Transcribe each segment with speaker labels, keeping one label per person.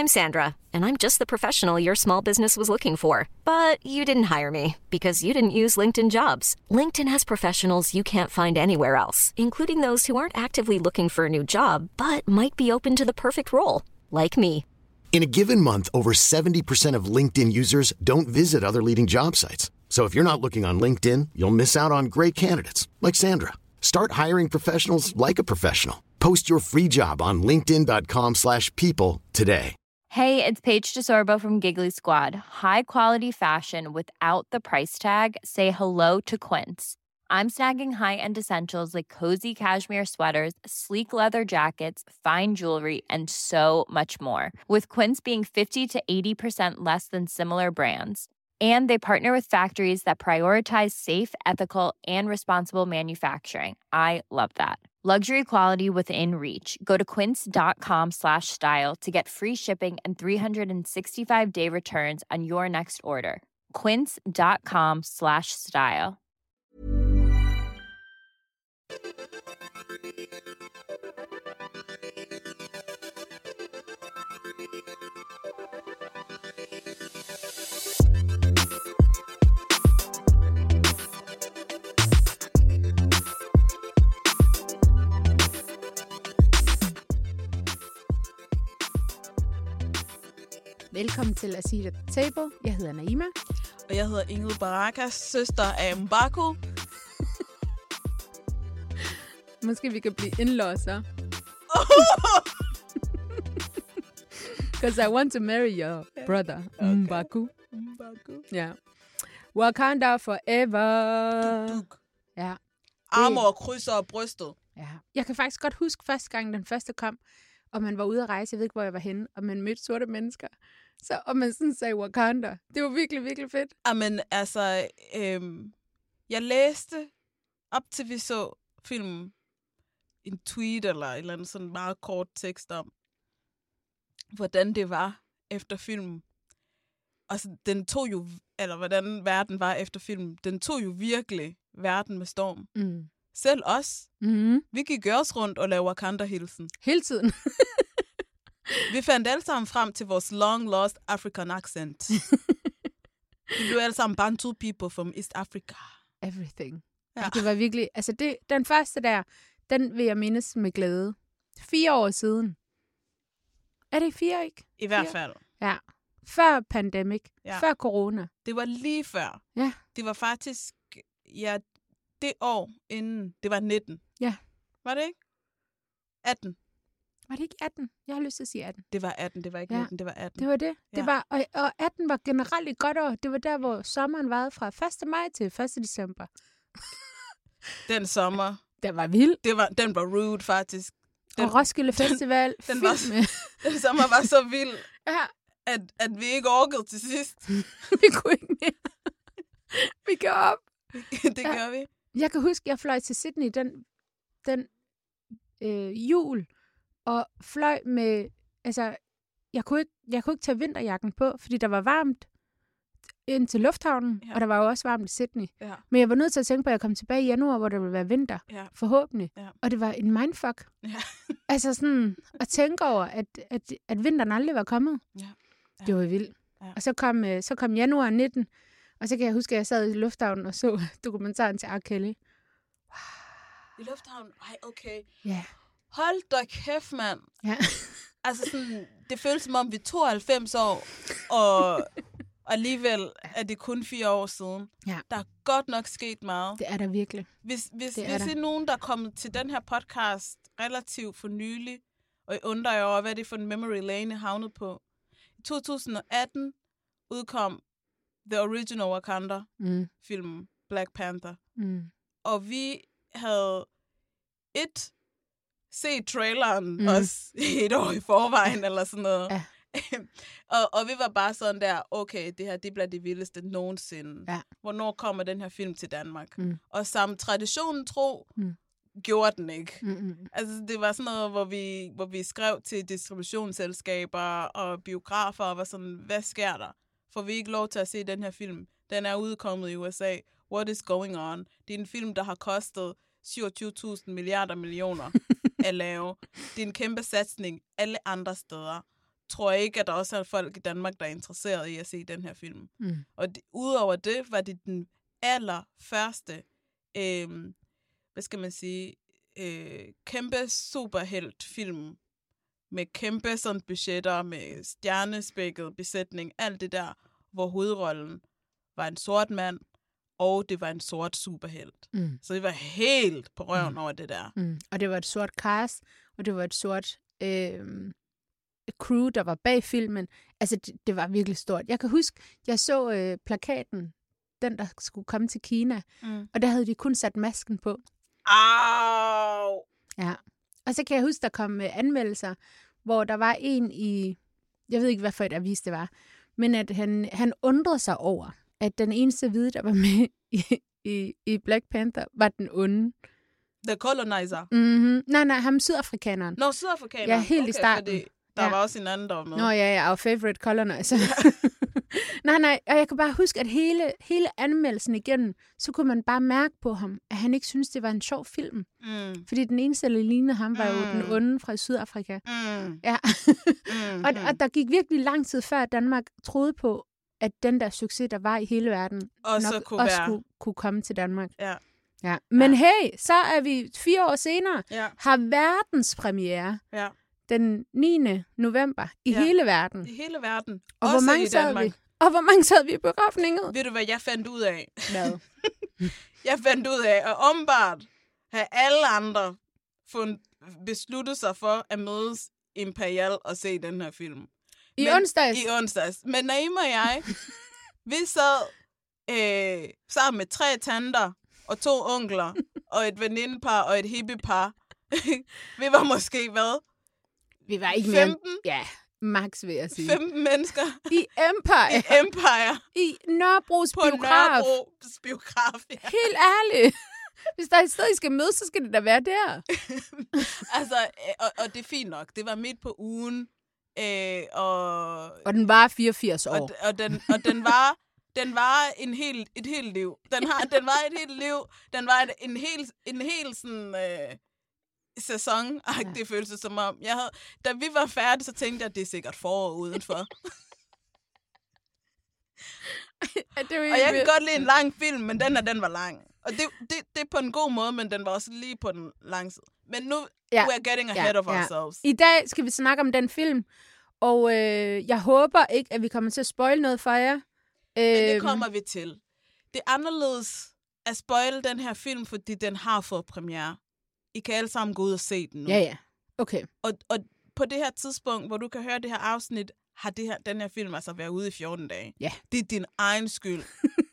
Speaker 1: I'm Sandra, and I'm just the professional your small business was looking for. But you didn't hire me because you didn't use LinkedIn Jobs. LinkedIn has professionals you can't find anywhere else, including those who aren't actively looking for a new job, but might be open to the perfect role, like me.
Speaker 2: In a given month, over 70% of LinkedIn users don't visit other leading job sites. So if you're not looking on LinkedIn, you'll miss out on great candidates like Sandra. Start hiring professionals like a professional. Post your free job on linkedin.com/people today.
Speaker 3: Hey, it's Paige DeSorbo from Giggly Squad. High quality fashion without the price tag. Say hello to Quince. I'm snagging high-end essentials like cozy cashmere sweaters, sleek leather jackets, fine jewelry, and so much more. With Quince being 50 to 80% less than similar brands. And they partner with factories that prioritize safe, ethical, and responsible manufacturing. I love that. Luxury quality within reach. Go to quince.com/style to get free shipping and 365-day returns on your next order. Quince.com/style.
Speaker 4: Velkommen til at sige det table. Jeg hedder Naima.
Speaker 5: Og jeg hedder Ingrid Barakas, søster af Mbaku.
Speaker 4: Måske vi kan blive indlåser. Because I want to marry your brother, okay. Mbaku. Ja. Wakanda forever.
Speaker 5: Duk.
Speaker 4: Ja.
Speaker 5: Armer, krydser og brystet.
Speaker 4: Ja. Jeg kan faktisk godt huske første gang, den første kom, og man var ude at rejse, jeg ved ikke, hvor jeg var henne, og man mødte sorte mennesker. Og man sådan sagde Wakanda. Det var virkelig, virkelig fedt.
Speaker 5: Jamen, altså, jeg læste, op til vi så filmen, en tweet eller et eller andet sådan meget kort tekst om, hvordan det var efter filmen. Og så, den tog jo, eller hvordan verden var efter filmen, den tog jo virkelig verden med storm. Mm. Selv os. Mm-hmm. Vi gik også rundt og lavede Wakanda-hilsen.
Speaker 4: Hele tiden.
Speaker 5: Vi fandt alle sammen frem til vores long-lost African accent. Vi blev alle sammen Bantu people from East Africa.
Speaker 4: Everything. Ja. Det var virkelig... Altså, den første der, den vil jeg mindes med glæde. 4 år siden. Er det 4, ikke?
Speaker 5: I hvert fald.
Speaker 4: Ja. Før pandemic. Ja. Før corona.
Speaker 5: Det var lige før.
Speaker 4: Ja.
Speaker 5: Det var faktisk... Ja, det år inden... Det var 19.
Speaker 4: Ja.
Speaker 5: Var det ikke? 18.
Speaker 4: Var det ikke 18? Jeg har lyst til at sige 18.
Speaker 5: Det var 18, det var ikke 19, det var 18.
Speaker 4: Det var det.
Speaker 5: Ja.
Speaker 4: Det var, og 18 var generelt et godt år. Det var der, hvor sommeren varede fra 1. maj til 1. december.
Speaker 5: Den sommer.
Speaker 4: Den var vild.
Speaker 5: Den var rude, faktisk.
Speaker 4: Og Roskilde Festival.
Speaker 5: Den sommer var så vild,
Speaker 4: ja.
Speaker 5: at vi ikke orkede til sidst.
Speaker 4: Vi kunne ikke mere. Vi gav op.
Speaker 5: Det gør vi.
Speaker 4: Jeg kan huske, jeg fløj til Sydney den jul, og fløj med, altså, jeg kunne ikke tage vinterjakken på, fordi der var varmt ind til lufthavnen, og der var jo også varmt i Sydney. Ja. Men jeg var nødt til at tænke på, at jeg kom tilbage i januar, hvor der ville være vinter, forhåbentlig. Ja. Og det var en mindfuck. Ja. Altså sådan, at tænke over, at vinteren aldrig var kommet. Ja. Ja. Det var vildt. Ja. Og så kom januar 19, og så kan jeg huske, at jeg sad i lufthavnen og så dokumentaren til R. Kelly.
Speaker 5: I lufthavnen? Ej, okay.
Speaker 4: Ja.
Speaker 5: Hold da kæft, mand.
Speaker 4: Ja.
Speaker 5: Altså sådan, det føles som om vi er 92 år, og alligevel er det kun 4 år siden. Ja. Der er godt nok sket meget.
Speaker 4: Det er der virkelig.
Speaker 5: Hvis det er nogen, der er kommet til den her podcast relativt for nylig, og jeg undrer jer over, hvad det er for en memory lane, jeg havnet på. I 2018 udkom The Original Wakanda-filmen Black Panther. Mm. Og vi havde set traileren også et år i forvejen, eller sådan noget. Ja. og vi var bare sådan der, okay, det her, det bliver det vildeste nogensinde. Ja. Hvornår kommer den her film til Danmark? Mm. Og som traditionen tro, gjorde den ikke. Mm-hmm. Altså, det var sådan noget, hvor vi skrev til distributionsselskaber og biografer, og var sådan, hvad sker der? Får vi ikke lov til at se den her film? Den er udkommet i USA. What is going on? Det er en film, der har kostet 27.000 millioner at lave. Det er en kæmpe satsning alle andre steder. tror jeg ikke, at der også er folk i Danmark, der er interesseret i at se den her film. Og udover det, var det den allerførste, hvad skal man sige, kæmpe superheltfilm med kæmpe sådan budgetter, med stjernespækket besætning, alt det der, hvor hovedrollen var en sort mand, og det var en sort superhelt. Så det var helt på røven over det der.
Speaker 4: Og det var et sort cast, og det var et sort crew, der var bag filmen. Altså, det var virkelig stort. Jeg kan huske, jeg så plakaten, den der skulle komme til Kina, og der havde de kun sat masken på.
Speaker 5: Au!
Speaker 4: Ja. Og så kan jeg huske, der kom anmeldelser, hvor der var en i, jeg ved ikke, hvad for et avis det var, men at han undrede sig over, at den eneste hvide, der var med i Black Panther, var den onde.
Speaker 5: The Colonizer?
Speaker 4: Nej, ham sydafrikaneren.
Speaker 5: Nå, sydafrikaneren.
Speaker 4: Ja, helt i starten.
Speaker 5: Fordi der var også en anden, der var med.
Speaker 4: Nå ja, our favorite colonizer. nej, og jeg kan bare huske, at hele anmeldelsen igennem, så kunne man bare mærke på ham, at han ikke syntes, det var en sjov film. Fordi den eneste, der lignede ham, var jo den onde fra Sydafrika. Ja. Og der gik virkelig lang tid før, Danmark troede på, at den der succes, der var i hele verden, nok også kunne komme til Danmark. Ja. Men hey, så er vi 4 år senere, har verdenspremiere den 9. november i hele verden.
Speaker 5: I hele verden.
Speaker 4: Og hvor mange sad vi? Og hvor mange sad vi i biografningen?
Speaker 5: Ved du, hvad jeg fandt ud af?
Speaker 4: Hvad?
Speaker 5: Jeg fandt ud af, at åbenbart have alle andre besluttet sig for at mødes Imperial og se den her film.
Speaker 4: I
Speaker 5: onsdags. Men Naima og jeg, vi sad sammen med 3 tanter og 2 onkler og et venindepar og et hippiepar. Vi var måske, hvad?
Speaker 4: Vi var ikke
Speaker 5: 15?
Speaker 4: Ja, max vil jeg sige.
Speaker 5: 15 mennesker.
Speaker 4: I Empire. I Nørrebros biograf.
Speaker 5: På Nørrebros biograf, ja.
Speaker 4: Helt ærligt. Hvis der er et sted, I skal mødes, så skal det da være der.
Speaker 5: Altså, og det er fint nok. Det var midt på ugen.
Speaker 4: Og den var 84 år.
Speaker 5: Og den var et helt liv. Den var et helt liv. Den var en hel sådan sæson. Det føltes som om da vi var færdige, så tænkte jeg, at det er sikkert forår udenfor. Og jeg kan godt lide en lang film, men den var lang. Og det er på en god måde, men den var også lige på den lange side. Men nu we're getting ahead of ourselves.
Speaker 4: I dag skal vi snakke om den film, og jeg håber ikke, at vi kommer til at spoile noget for jer.
Speaker 5: Men det kommer vi til. Det er anderledes at spoile den her film, fordi den har fået premiere. I kan alle sammen gå ud og se den nu.
Speaker 4: Ja. Okay. Og
Speaker 5: på det her tidspunkt, hvor du kan høre det her afsnit, har den her film altså været ude i 14 dage.
Speaker 4: Ja.
Speaker 5: Det er din egen skyld.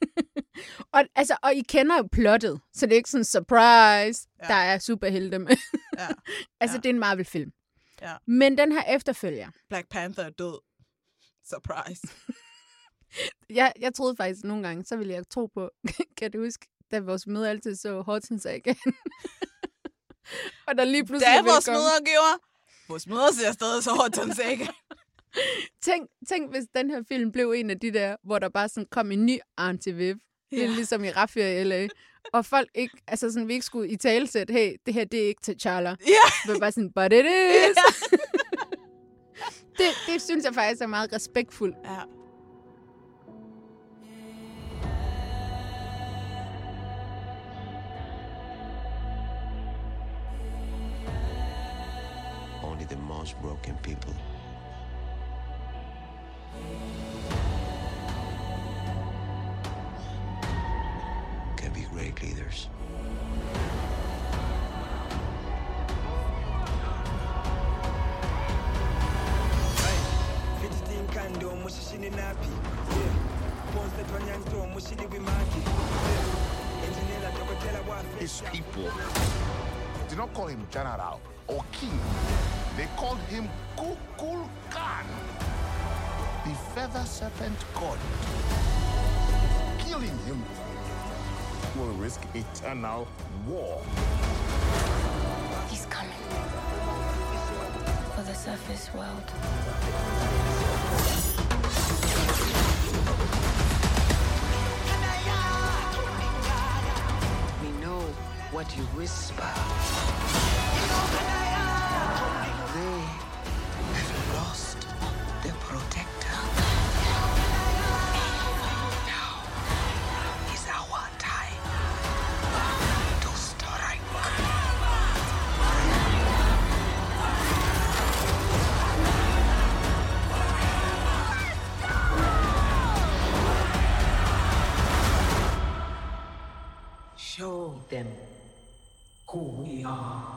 Speaker 4: og I kender jo plottet, så det er ikke sådan en surprise, der er superhelte med. Det er en Marvel-film.
Speaker 5: Ja.
Speaker 4: Men den her efterfølger.
Speaker 5: Black Panther er død. Surprise.
Speaker 4: Jeg troede faktisk nogle gange, så ville jeg tro på, kan du huske, da vores mødre altid så Hortons igen. Og der lige pludselig
Speaker 5: da vores mødre gjorde, vores mødre ser stadig så Hortons igen.
Speaker 4: Tænk, hvis den her film blev en af de der, hvor der bare sådan kom en ny Auntie Viv. Det er ligesom i Raffia i LA. Og folk ikke, altså sådan, vi ikke skulle i talesæt, hey, det her, det er ikke T'Challa. Det var bare sådan, but it is. Det synes jeg faktisk er meget respektfuldt.
Speaker 5: Ja.
Speaker 6: Only the most broken people can be great leaders.
Speaker 7: His people did not call him general or king. They called him Kukulkan, the feather serpent god. Killing him will risk eternal war.
Speaker 8: He's coming for the surface world.
Speaker 9: We know what you whisper. They have lost
Speaker 10: them who we are.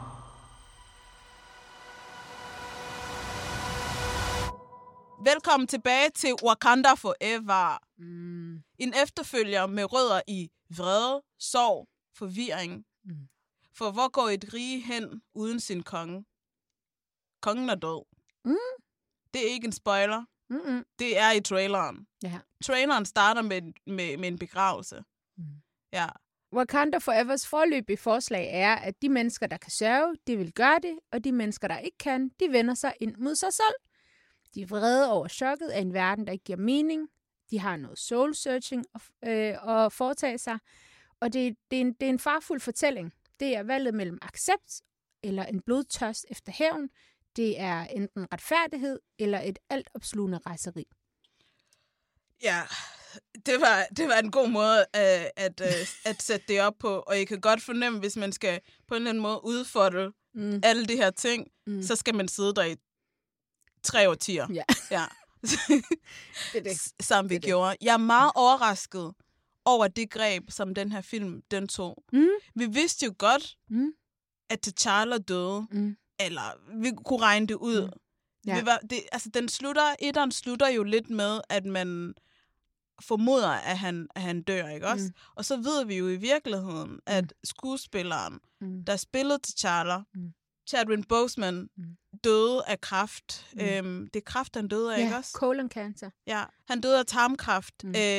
Speaker 5: Velkommen tilbage til Wakanda Forever. En efterfølger med rødder i vrede, sorg, forvirring. For hvor går et rige hen uden sin konge? Kongen er død. Det er ikke en spoiler. Det er i traileren.
Speaker 4: Ja.
Speaker 5: Traileren starter med en begravelse. Ja.
Speaker 4: Wakanda Forevers foreløbige forslag er, at de mennesker, der kan sørge, de vil gøre det, og de mennesker, der ikke kan, de vender sig ind mod sig selv. De er vrede over chokket af en verden, der ikke giver mening. De har noget soul-searching at foretage sig. Og det er en farfuld fortælling. Det er valget mellem accept eller en blodtørst efter hævn. Det er enten retfærdighed eller et altopslugende rejseri.
Speaker 5: Ja, det var en god måde at sætte det op på. Og I kan godt fornemme, hvis man skal på en eller anden måde udfordre alle de her ting, så skal man sidde der i 3 årtier.
Speaker 4: Ja.
Speaker 5: Ja.
Speaker 4: Det.
Speaker 5: Som vi gjorde. Jeg er meget overrasket over det greb, som den her film, den tog. Vi vidste jo godt, at T'Challa døde. Eller vi kunne regne det ud.
Speaker 4: Ja.
Speaker 5: Etteren slutter jo lidt med, at man formoder, at han dør, ikke også? Og så ved vi jo i virkeligheden, at skuespilleren, der spillede T'Challa, Chadwick Boseman, døde af kræft. Det er kræft, han døde af, ikke også?
Speaker 4: Colon cancer.
Speaker 5: Ja, han døde af tarmkræft.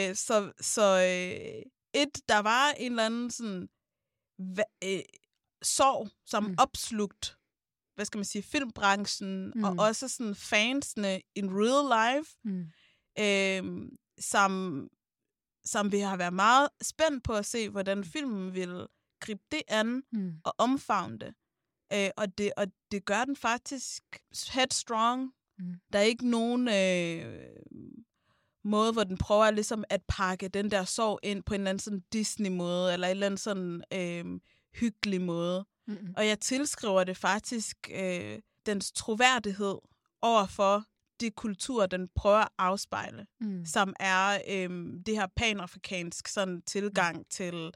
Speaker 5: Der var en eller anden sådan sorg, som opslugt, hvad skal man sige, filmbranchen, og også sådan fansene in real life, som vi har været meget spændt på at se, hvordan filmen vil gribe det an og omfavne det. Og det gør den faktisk headstrong. Der er ikke nogen måde, hvor den prøver ligesom at pakke den der sorg ind på en eller anden sådan Disney-måde, eller en eller anden sådan hyggelig måde. Og jeg tilskriver det faktisk dens troværdighed overfor de kulturer, den prøver at afspejle, som er det her panafrikansk sådan tilgang til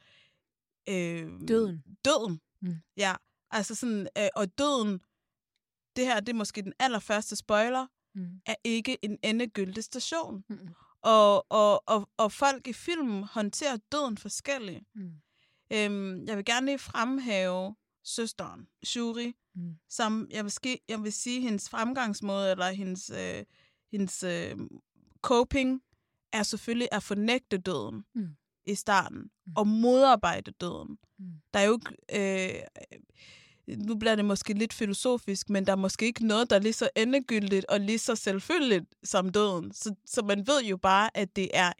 Speaker 5: døden. Ja, altså sådan, og døden, det her, det er måske den allerførste spoiler, er ikke en endegyldig station. Og folk i filmen håndterer døden forskelligt. Jeg vil gerne lige fremhæve søsteren, Shuri, som jeg vil sige, hendes fremgangsmåde, eller hendes coping, er selvfølgelig at fornægte døden i starten, og modarbejde døden. Der er jo ikke... nu bliver det måske lidt filosofisk, men der er måske ikke noget, der er lige så endegyldigt og lige så selvfølgeligt som døden. Så man ved jo bare, at det er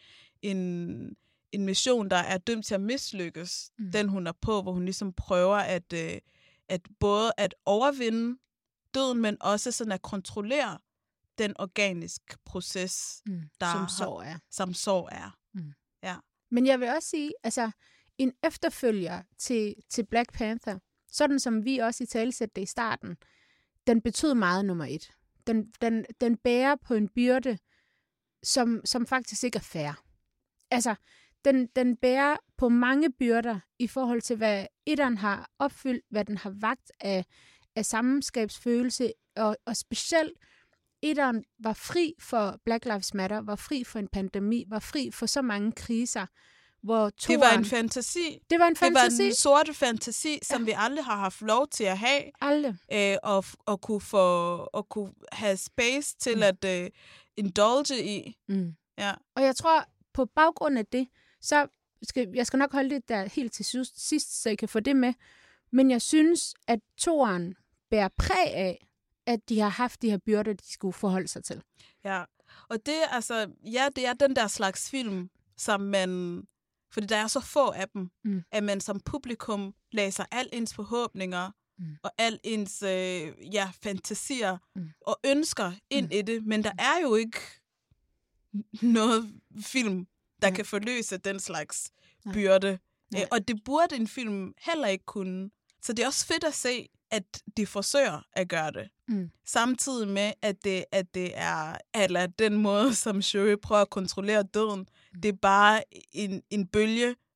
Speaker 5: en mission, der er dømt til at mislykkes, den hun er på, hvor hun ligesom prøver at både at overvinde døden, men også sådan at kontrollere den organiske proces, som sorg er. Ja.
Speaker 4: Men jeg vil også sige, altså en efterfølger til Black Panther, sådan som vi også i talesætte det i starten, den betød meget nummer 1. Den bærer på en byrde, som faktisk ikke er fair. Altså, den bærer på mange byrder i forhold til, hvad etteren har opfyldt, hvad den har vagt af sammenskabsfølelse, og specielt etteren var fri for Black Lives Matter, var fri for en pandemi, var fri for så mange kriser, hvor
Speaker 5: det var en fantasi.
Speaker 4: Det var en fantasi.
Speaker 5: Det var en sorte fantasi, som vi aldrig har haft lov til at have.
Speaker 4: Aldrig.
Speaker 5: Og kunne have space til at indulge i. Ja.
Speaker 4: Og jeg tror, på baggrund af det, så jeg skal nok holde det der helt til sidst, så jeg kan få det med. Men jeg synes, at toeren bærer præg af, at de har haft de her byrder, de skulle forholde sig til.
Speaker 5: Ja, og det det er den der slags film, som man, fordi der er så få af dem, at man som publikum læser al ens forhåbninger og al ens fantasier og ønsker ind i det, men der er jo ikke noget film, der kan forløse den slags byrde. Og det burde en film heller ikke kunne. Så det er også fedt at se, at de forsøger at gøre det. Samtidig med, at det er den måde, som Shuri prøver at kontrollere døden. Det er bare en bølge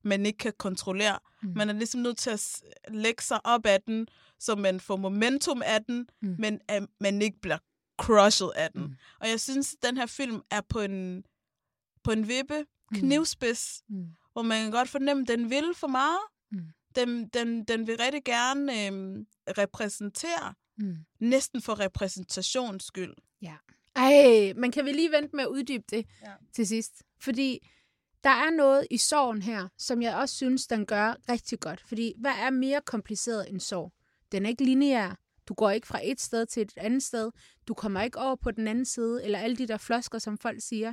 Speaker 5: man ikke kan kontrollere. Man er ligesom nødt til at lægge sig op af den, så man får momentum af den, men at man ikke bliver crushed af den. Og jeg synes, den her film er på en vippe, knivspids, hvor man kan godt fornemme, at den vil for meget. Den vil rigtig gerne repræsentere, næsten for repræsentations skyld.
Speaker 4: Ja. Ej, men kan vi lige vente med at uddybe det til sidst? Fordi der er noget i sorgen her, som jeg også synes, den gør rigtig godt. Fordi hvad er mere kompliceret end sorg? Den er ikke lineær. Du går ikke fra et sted til et andet sted. Du kommer ikke over på den anden side, eller alle de der flosker, som folk siger.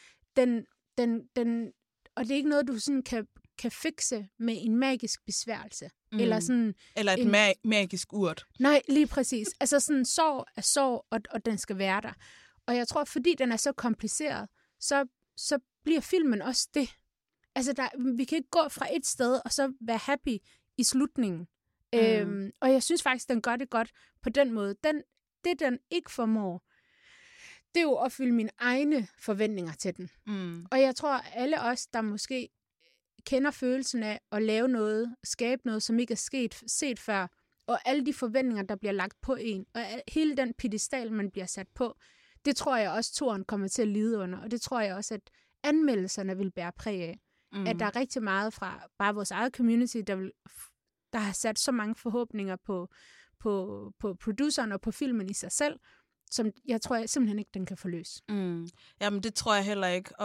Speaker 4: Og det er ikke noget, du sådan kan fikse med en magisk besværgelse. Eller
Speaker 5: et magisk urt.
Speaker 4: Nej, lige præcis. Altså sådan, sorg er sorg, og den skal være der. Og jeg tror, fordi den er så kompliceret, så bliver filmen også det. Altså, vi kan ikke gå fra et sted, og så være happy i slutningen. Og jeg synes faktisk, den gør det godt på den måde. Det, den ikke formår, det er jo at opfylde mine egne forventninger til den. Og jeg tror, alle os, der måske kender følelsen af at lave noget, skabe noget, som ikke er set før, og alle de forventninger, der bliver lagt på en, og hele den pedestal, man bliver sat på, det tror jeg også, toren kommer til at lide under, og det tror jeg også, at anmeldelserne vil bære præg af. At der er rigtig meget fra bare vores eget community, der har sat så mange forhåbninger på produceren og på filmen i sig selv, som jeg tror simpelthen ikke, den kan forløse.
Speaker 5: Jamen, det tror jeg heller ikke.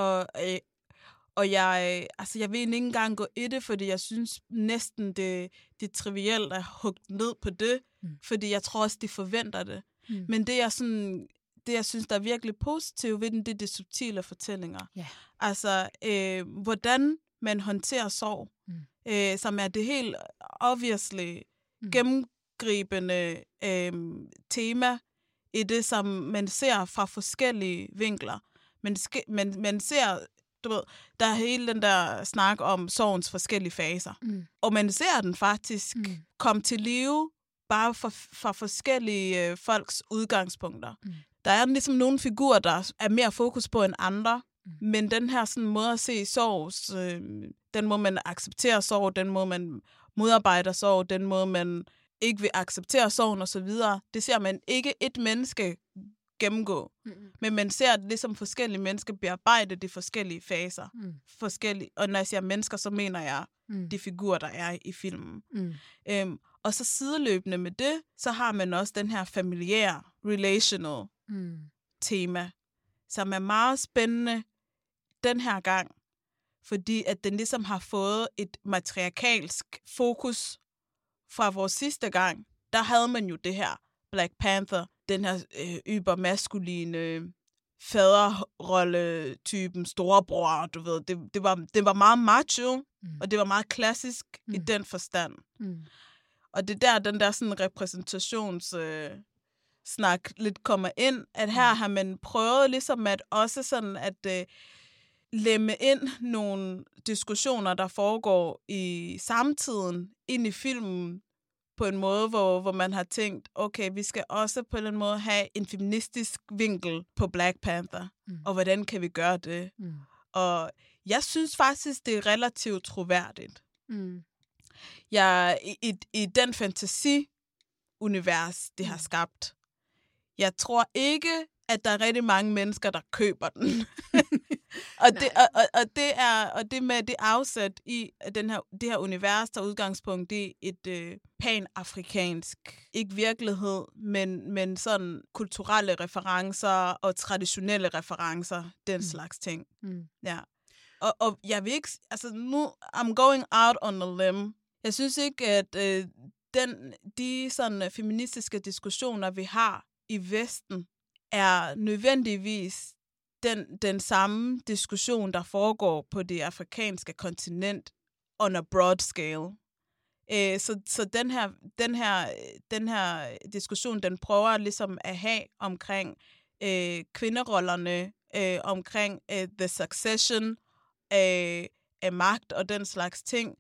Speaker 5: Og jeg vil ikke engang gå i det, fordi jeg synes næsten, det er trivielt at hugge ned på det, fordi jeg tror også, de forventer det. Men det jeg synes, der er virkelig positivt ved den, det er de subtile fortællinger.
Speaker 4: Yeah.
Speaker 5: Altså, hvordan man håndterer sorg, som er det helt obviously gennemgribende tema i det, som man ser fra forskellige vinkler. Man ser, du ved, der er hele den der snak om sorgens forskellige faser. Og man ser den faktisk komme til live bare fra forskellige folks udgangspunkter. Der er ligesom nogle figurer, der er mere fokus på end andre, men den her sådan måde at se sorg, den måde man accepterer sorg, den måde man modarbejder sorg, den måde man ikke vil acceptere sorgen osv., det ser man ikke et menneske gennemgå. Men man ser det ligesom forskellige mennesker bearbejde de forskellige faser. Og når jeg siger mennesker, så mener jeg de figurer, der er i filmen. Og så sideløbende med det, så har man også den her familiære, relational tema, som er meget spændende den her gang, fordi at den ligesom har fået et matriarkalsk fokus fra vores sidste gang. Der havde man jo det her Black Panther, den her ybermaskuline faderrolle-typen, storebror, du ved. Det var meget macho, og det var meget klassisk i den forstand. Og det der, den der sådan repræsentationssnak lidt kommer ind, at her har man prøvet ligesom at også sådan at lemme ind nogle diskussioner, der foregår i samtiden, ind i filmen, på en måde, hvor man har tænkt, okay, vi skal også på en måde have en feministisk vinkel på Black Panther, og hvordan kan vi gøre det? Og jeg synes faktisk, det er relativt troværdigt. I den fantasi-univers, det har skabt, jeg tror ikke, at der er rigtig mange mennesker, der køber den. og det med det afsæt i det her univers, der udgangspunkt i et pan-afrikansk, ikke virkelighed, men sådan kulturelle referencer og traditionelle referencer, den slags ting. Ja. Og jeg vil ikke, altså nu, I'm going out on a limb. Jeg synes ikke, at de sådan feministiske diskussioner, vi har i Vesten, er nødvendigvis den samme diskussion, der foregår på det afrikanske kontinent on a broad scale. Så den her diskussion, den prøver ligesom at have omkring kvinderollerne, omkring the succession af magt og den slags ting,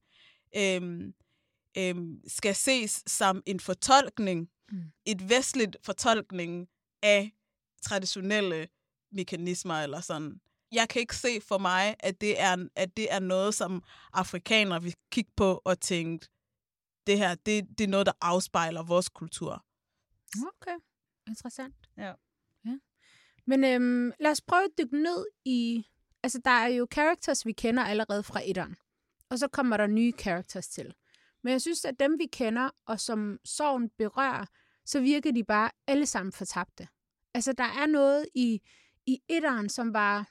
Speaker 5: skal ses som en fortolkning, et vestligt fortolkning af traditionelle mekanismer eller sådan. jeg kan ikke se for mig, at det er noget, som afrikanere vil kigge på og tænke, det her, det er noget, der afspejler vores kultur.
Speaker 4: Okay, interessant.
Speaker 5: Ja.
Speaker 4: Men lad os prøve at dykke ned i... Altså, der er jo characters, vi kender allerede fra etteren. Og så kommer der nye characters til. Men jeg synes, at dem, vi kender, og som sorgen berører, så virker de bare alle sammen fortabte. Altså, der er noget i etteren, som var...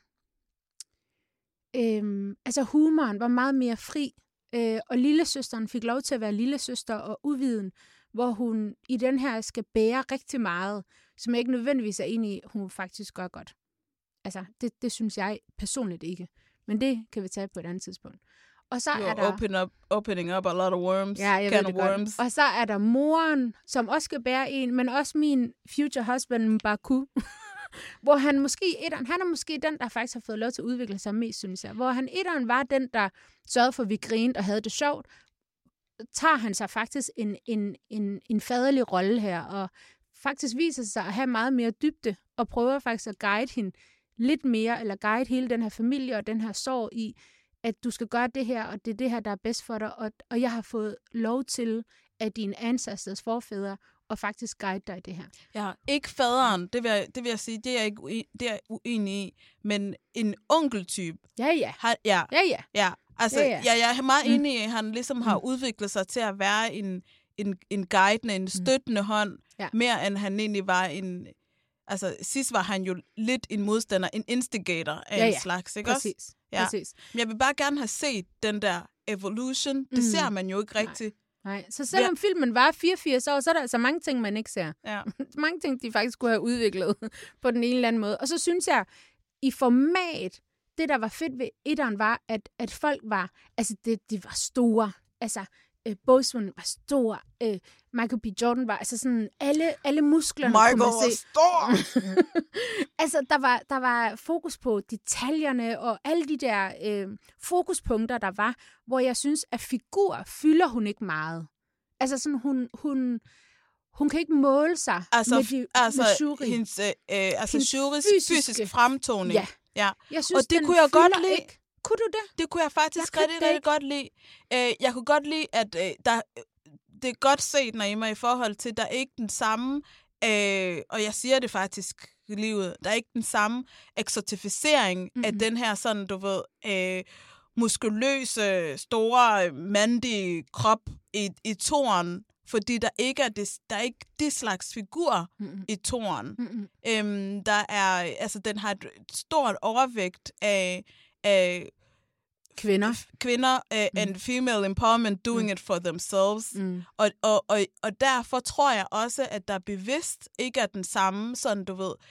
Speaker 4: altså, humoren var meget mere fri. Og lillesøsteren fik lov til at være lillesøster og uviden, hvor hun i den her skal bære rigtig meget, som jeg ikke nødvendigvis er enig i, hun faktisk gør godt. Altså, det synes jeg personligt ikke. Men det kan vi tage på et andet tidspunkt. Og så er der...
Speaker 5: Opening up a lot of worms.
Speaker 4: Ja, jeg ved det godt. Og så er der moren, som også skal bære en, men også min future husband, Mbaku. Hvor han er måske den, der faktisk har fået lov til at udvikle sig mest, synes jeg. Hvor han etteren var den, der sørgede for, at vi grinede og havde det sjovt, tager han sig faktisk en faderlig rolle her, og faktisk viser sig at have meget mere dybde, og prøver faktisk at guide hende lidt mere, eller guide hele den her familie og den her sorg i, at du skal gøre det her, og det er det her, der er bedst for dig, og jeg har fået lov til, at dine ancestors forfædre og faktisk guide dig i det her.
Speaker 5: Ja, ikke faderen, det vil jeg sige, det er jeg uenig i, men en onkeltype.
Speaker 4: Ja.
Speaker 5: Altså, jeg er meget enig i, at han ligesom har udviklet sig til at være en guidende, en støttende hånd, mere end han egentlig var en... Altså, sidst var han jo lidt en modstander, en instigator af en slags, ikke
Speaker 4: præcis.
Speaker 5: Også? Ja, præcis. Men jeg vil bare gerne have set den der evolution. Det ser man jo ikke rigtigt.
Speaker 4: Nej, så selvom filmen var 84 år, så er der altså mange ting, man ikke ser.
Speaker 5: Ja.
Speaker 4: Mange ting, de faktisk kunne have udviklet på den ene eller anden måde. Og så synes jeg, i format, det der var fedt ved etteren var, at folk var, altså de var store. Altså, Boseman var stor. Michael B. Jordan var, altså sådan, alle musklerne
Speaker 5: Michael
Speaker 4: kunne man se.
Speaker 5: var stor!
Speaker 4: Altså, der var fokus på detaljerne og alle de der fokuspunkter, der var, hvor jeg synes, at figur fylder hun ikke meget. Altså sådan, hun kan ikke måle sig med Shuri.
Speaker 5: Hendes Shuris fysiske fremtoning.
Speaker 4: Ja. Jeg synes,
Speaker 5: og det kunne jeg godt lide.
Speaker 4: Ikke. Kunne du det?
Speaker 5: Det kunne jeg faktisk rigtig godt lide. Jeg kunne godt lide, at det er godt set, Naima, i forhold til, der er ikke den samme, og jeg siger det faktisk i livet, der er ikke den samme eksotificering af den her sådan, du ved, muskuløse, store, mandige krop i toren, fordi der ikke er ikke det slags figur i toren. Der er, altså, den har et stort overvægt af kvinder and female empowerment doing it for themselves. Og derfor tror jeg også, at der bevidst ikke er den samme, sådan du ved,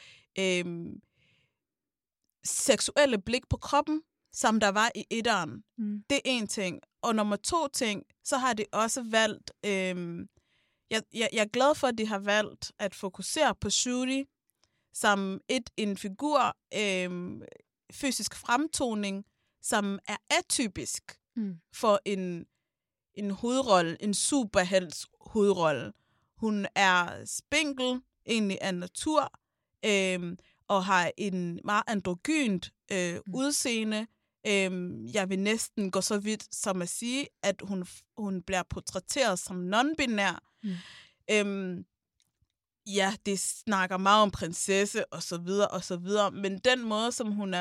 Speaker 5: seksuelle blik på kroppen, som der var i etteren. Det er en ting. Og nummer 2 ting, så har de også valgt, jeg er glad for, at de har valgt at fokusere på Shuri som en figur, fysisk fremtoning, som er atypisk for en hovedrolle, en superhelts hovedrolle. Hun er spinkel, egentlig af natur, og har en meget androgynt udseende. Jeg vil næsten gå så vidt som at sige, at hun bliver portrætteret som non-binær. Ja, det snakker meget om prinsesse og så videre, men den måde, som hun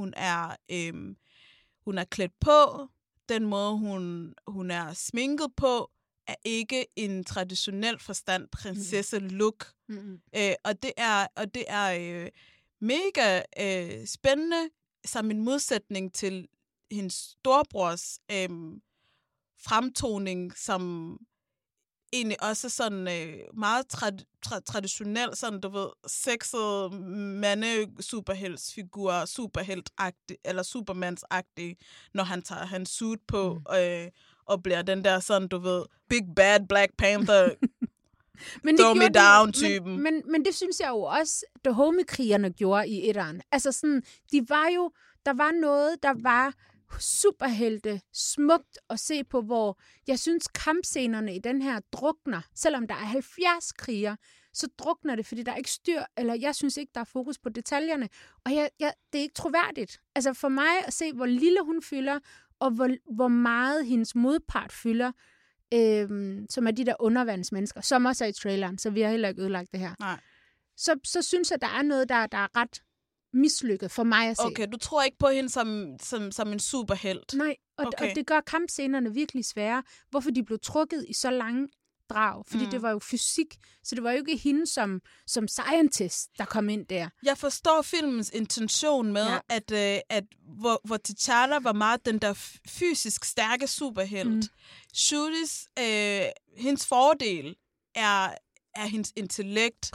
Speaker 5: er klædt på, den måde, hun er sminket på, er ikke en traditionel forstand prinsesse-look. Og det er mega spændende, som en modsætning til hendes storebrors fremtoning, som egentlig også sådan meget traditionel, sådan du ved, sexet mande-superheltsfigur, superheltagtig eller supermandsagtig, når han tager hans suit på og bliver den der sådan, du ved, big bad Black Panther throw me down-typen.
Speaker 4: Men det synes jeg jo også, The Homie-krigerne gjorde i etteren. Altså sådan, der var noget, der var superhelte, smukt at se på, hvor jeg synes kampscenerne i den her drukner, selvom der er 70 kriger, så drukner det, fordi der er ikke styr, eller jeg synes ikke, der er fokus på detaljerne. Og det er ikke troværdigt. Altså for mig at se, hvor lille hun fylder, og hvor meget hendes modpart fylder, som er de der undervandsmennesker, som også er i traileren, så vi har heller ikke ødelagt det her.
Speaker 5: Nej.
Speaker 4: Så synes jeg, der er noget, der er ret mislykket for mig at se.
Speaker 5: Okay, du tror ikke på hende som en superhelt?
Speaker 4: Nej, og det gør kampscenerne virkelig svære. Hvorfor de blev trukket i så lange drag? Fordi det var jo fysik, så det var jo ikke hende som scientist, der kom ind der.
Speaker 5: Jeg forstår filmens intention med, at hvor T'Challa var meget den der fysisk stærke superhelt. Shuri's, hendes fordel er hendes intellekt,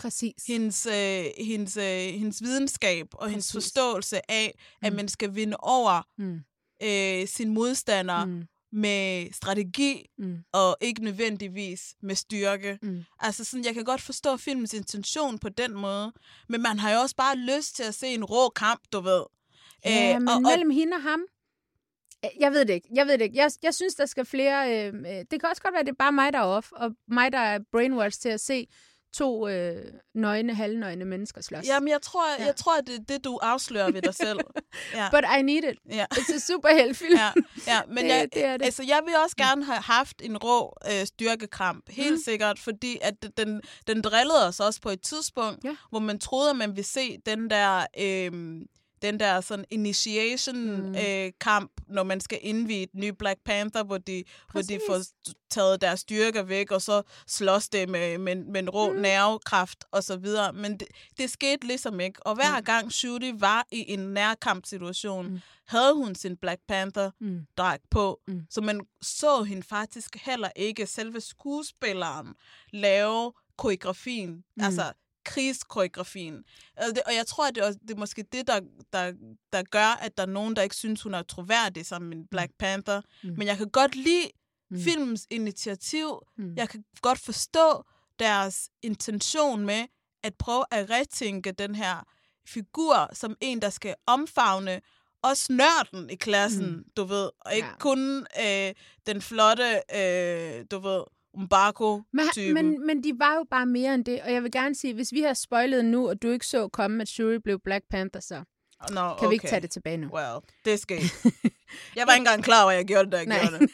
Speaker 5: hendes videnskab og hendes forståelse af, at man skal vinde over sin modstander med strategi og ikke nødvendigvis med styrke. Altså sådan, jeg kan godt forstå filmens intention på den måde, men man har jo også bare lyst til at se en rå kamp, du ved.
Speaker 4: Ja, men mellem hende og ham? Jeg ved det ikke. Jeg synes, der skal flere... det kan også godt være, at det er bare mig, der er off, og mig, der er brainwashed til at se 2 halvnøgne mennesker slås.
Speaker 5: Jamen, jeg tror, at det er det, du afslører ved dig selv. Ja.
Speaker 4: But I need it. Yeah. It's a superheltfilm.
Speaker 5: Ja, men det er det. Altså, jeg vil også gerne have haft en rå styrkekamp. Helt sikkert, fordi at den drillede os også på et tidspunkt, hvor man troede, at man ville se den der sådan initiation-kamp, når man skal indvie et nye Black Panther, hvor de får taget deres styrker væk, og så slås det med en rå nervekraft og så videre. Men det skete ligesom ikke. Og hver gang Shuri var i en nærkampsituation, havde hun sin Black Panther-dragt på. Så man så hende faktisk heller ikke selve skuespilleren lave koreografien. Altså krigskoreografien. Og jeg tror, at det er måske det, der gør, at der er nogen, der ikke synes, hun er troværdig som en Black Panther. Men jeg kan godt lide filmens initiativ. Jeg kan godt forstå deres intention med at prøve at retænke den her figur som en, der skal omfavne også nørden i klassen, du ved. Og ikke kun den flotte, du ved, Umbaku-typen.
Speaker 4: Men de var jo bare mere end det, og jeg vil gerne sige, hvis vi har spoilet nu, og du ikke så komme, at Shuri blev Black Panther, så kan vi ikke tage det tilbage nu.
Speaker 5: Well, det skal ikke. Jeg var ikke engang klar over, at jeg gjorde det, da jeg gjorde det.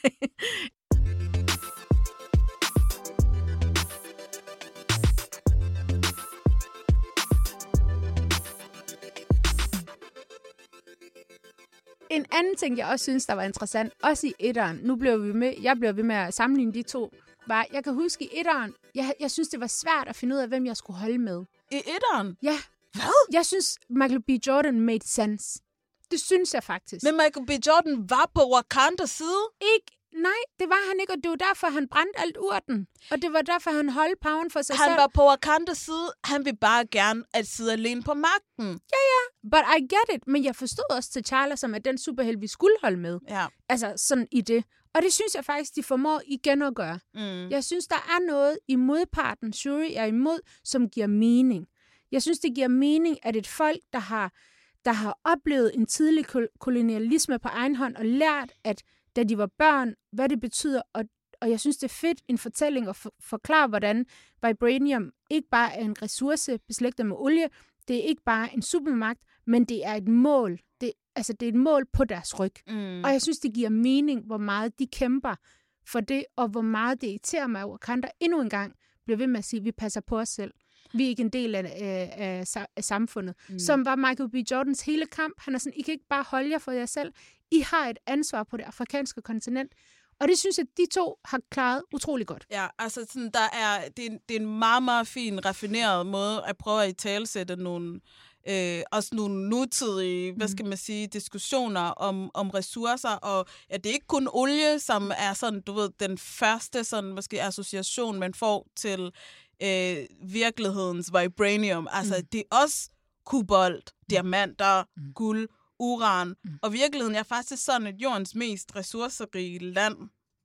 Speaker 4: En anden ting, jeg også synes, der var interessant, også i etteren, jeg blev ved med at sammenligne de to, var, jeg kan huske i etteren, jeg synes, det var svært at finde ud af, hvem jeg skulle holde med.
Speaker 5: I etteren?
Speaker 4: Ja. Hvad? Jeg synes, Michael B. Jordan made sense. Det synes jeg faktisk.
Speaker 5: Men Michael B. Jordan var på Wakandas side?
Speaker 4: Nej, det var han ikke, og det var derfor, han brændte alt urten. Og det var derfor, han holdt powen for sig selv.
Speaker 5: Han var på Wakandas side. Han vil bare gerne at sidde alene på magten.
Speaker 4: Ja. But I get it. Men jeg forstod også T'Challa, som er den superhelt, vi skulle holde med.
Speaker 5: Ja.
Speaker 4: Altså sådan i det. Og det synes jeg faktisk, de formår igen at gøre. Jeg synes, der er noget i modparten, Shuri er imod, som giver mening. Jeg synes, det giver mening, at et folk, der har oplevet en tidlig kolonialisme på egen hånd, og lært, at da de var børn, hvad det betyder, og jeg synes, det er fedt en fortælling at forklare, hvordan vibranium ikke bare er en ressource beslægtet med olie, det er ikke bare en supermagt, men det er et mål. Det er et mål på deres ryg. Og jeg synes, det giver mening, hvor meget de kæmper for det, og hvor meget det irriterer mig, at Wakanda endnu en gang bliver ved med at sige, at vi passer på os selv. Vi er ikke en del af samfundet. Som var Michael B. Jordans hele kamp. Han er sådan, I kan ikke bare holde jer for jer selv. I har et ansvar på det afrikanske kontinent. Og det synes jeg, de to har klaret utrolig godt.
Speaker 5: Ja, altså sådan, det er en meget, meget fin, raffineret måde at prøve at italesætte nogle også nogle nutidige, hvad skal man sige, diskussioner om ressourcer, og at det er ikke kun olie, som er sådan, du ved, den første sådan, måske association, man får til virkelighedens vibranium. Altså, det er også kobolt, diamanter, guld, uran, og virkeligheden er faktisk sådan, at jordens mest ressourcerige land,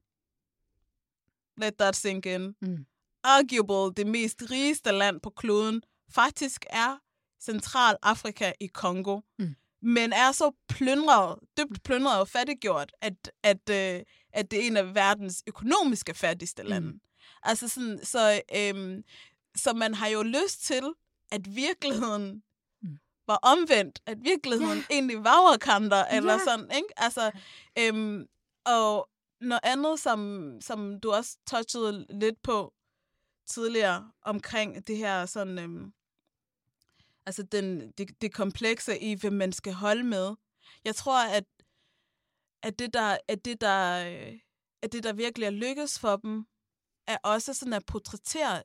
Speaker 5: let that sink in, arguable det mest rigeste land på kloden, faktisk er Centralafrika i Kongo, men er så dybt plyndret og fattiggjort, at det er en af verdens økonomiske fattigste lande. Altså sådan, så Så man har jo lyst til, at virkeligheden var omvendt. At virkeligheden egentlig var Wakanda, eller sådan, ikke? Altså, og noget andet, som du også touchede lidt på tidligere, omkring det her sådan, altså det komplekse i, hvem man skal holde med. Jeg tror, at det der virkelig er lykkes for dem, er også sådan at portrættere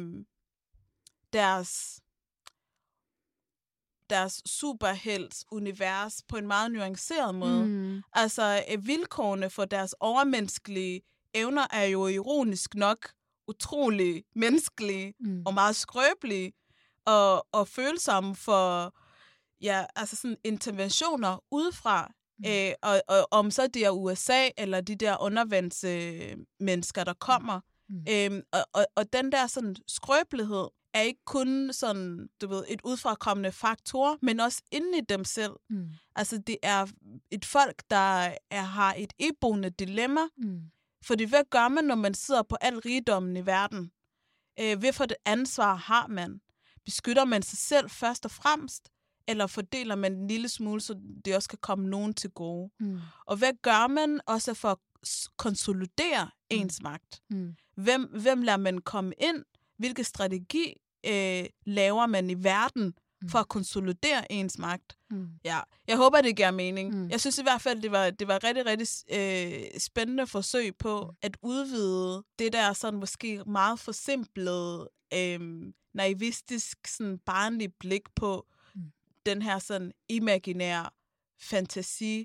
Speaker 5: deres superhelts-univers på en meget nuanceret måde. Altså, vilkårene for deres overmenneskelige evner er jo ironisk nok utrolig menneskelige og meget skrøbelige og følsomme for altså sådan interventioner udefra. Og om så det er USA eller de der undervandsmennesker, der kommer. Og den der sådan skrøbelighed er ikke kun sådan, du ved, et udefrakommende faktor, men også inde i dem selv. Altså, det er et folk, der har et iboende dilemma. Fordi hvad gør man, når man sidder på al rigdommen i verden? Hvad for det ansvar har man? Beskytter man sig selv først og fremmest? Eller fordeler man en lille smule, så det også kan komme nogen til gode? Og hvad gør man også for at konsolidere ens magt? Hvem lader man komme ind? Hvilke strategi laver man i verden for at konsolidere ens magt? Ja, jeg håber, det giver mening. Jeg synes i hvert fald, det var rigtig, rigtig spændende forsøg på at udvide det der sådan måske meget forsimplede, naivistisk, sådan barnlig blik på den her sådan imaginære fantasi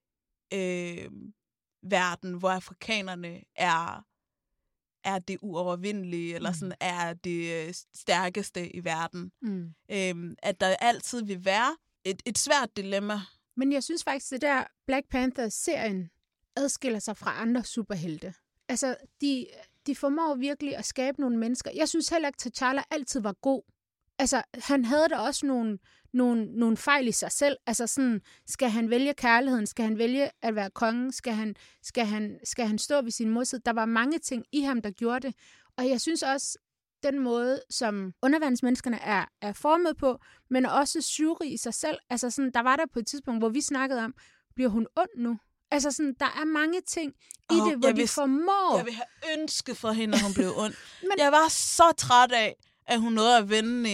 Speaker 5: verden, hvor afrikanerne er det uovervindelige, eller sådan er det stærkeste i verden. At der altid vil være et svært dilemma.
Speaker 4: Men jeg synes faktisk, det der Black Panther-serien adskiller sig fra andre superhelte. Altså, de formår virkelig at skabe nogle mennesker. Jeg synes heller ikke, at T'Challa altid var god. Altså, han havde da også nogle fejl i sig selv. Altså sådan, skal han vælge kærligheden? Skal han vælge at være konge? Skal han stå ved sin modside? Der var mange ting i ham, der gjorde det. Og jeg synes også, den måde, som undervandsmenneskerne er formet på, men også Shuri i sig selv. Altså sådan, der var der på et tidspunkt, hvor vi snakkede om, bliver hun ond nu? Altså sådan, der er mange ting i det, hvor de formår.
Speaker 5: Jeg vil have ønsket for hende, at hun blev ond. Men jeg var så træt af, at hun nåede at vende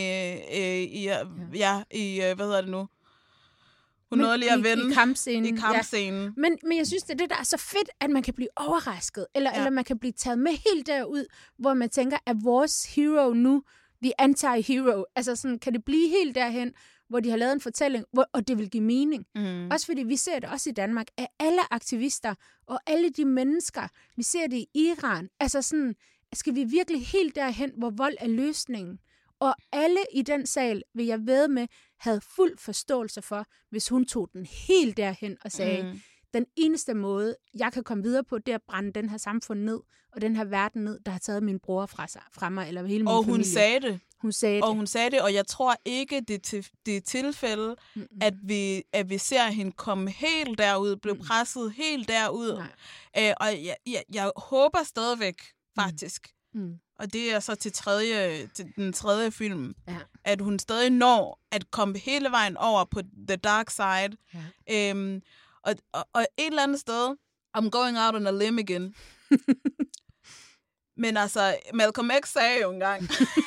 Speaker 5: hvad hedder det nu? Hun nåede lige at vende
Speaker 4: i kampscenen.
Speaker 5: Ja.
Speaker 4: Men jeg synes, det er det, der er så fedt, at man kan blive overrasket, eller man kan blive taget med helt derud, hvor man tænker, at vores hero nu, the anti-hero, altså sådan, kan det blive helt derhen, hvor de har lavet en fortælling, og det vil give mening. Også fordi vi ser det også i Danmark, at alle aktivister og alle de mennesker, vi ser det i Iran, altså sådan, skal vi virkelig helt derhen, hvor vold er løsningen? Og alle i den sal, vil jeg vædde med, havde fuld forståelse for, hvis hun tog den helt derhen og sagde, den eneste måde, jeg kan komme videre på, det er at brænde den her samfund ned, og den her verden ned, der har taget min bror fra mig, eller hele min familie.
Speaker 5: Og hun sagde det.
Speaker 4: Hun sagde det,
Speaker 5: og jeg tror ikke, det er tilfælde, at vi ser hende komme helt derud, blive presset helt derud. Og jeg håber stadigvæk, faktisk. Og det er så til den tredje film, at hun stadig når at komme hele vejen over på the dark side. Og et eller andet sted, I'm going out on a limb again. Men altså, Malcolm X sagde jo engang,